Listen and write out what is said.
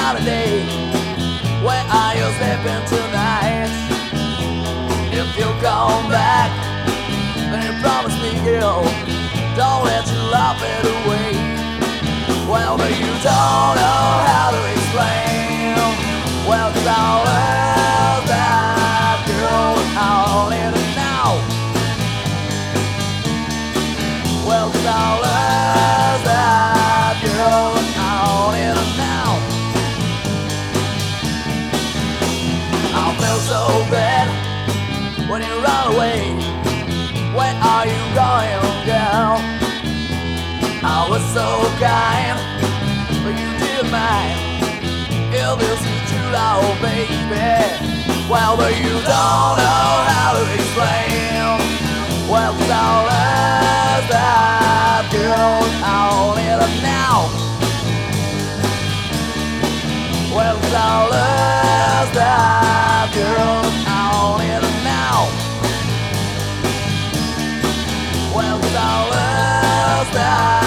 Saturday. Where are you sleeping tonight? If you come back, then you promise me, girl, don't let your love fade away. Well, but you don't know how to explain. Well, 'cause I love that girl, I'll let it now. Well, 'cause I love that girl, I'll let it now. I feel so bad when you run away. Where are you going, girl? I was so kind, but you didn't mind. If this is true, oh baby. Well, but you don't know how to explain. Well, 'cause I love that girl, I'll let her now. Well, 'cause I love that girl, I'll let her now. Well, 'cause I love that